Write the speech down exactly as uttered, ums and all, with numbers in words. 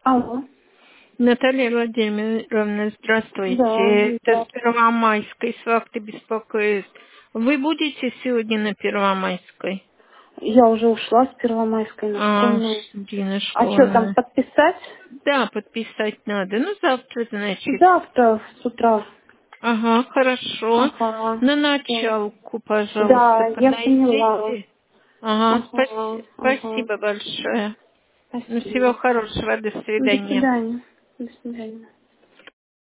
Алло. Наталья Владимировна, здравствуйте. Да, Это да. с Первомайской с вахты беспокоит. Вы будете сегодня на Первомайской? Я уже ушла с Первомайской на А, школьную. Дина А что там, школьная. подписать? Да, подписать надо. Ну, завтра, значит. Завтра с утра. Ага, хорошо. Ага. На Всё. началку, пожалуйста, Да, я поняла. подойдите. Ага, Ага, спаси- ага. спасибо большое. Ну, всего Спасибо. хорошего, до До свидания. свидания. До свидания.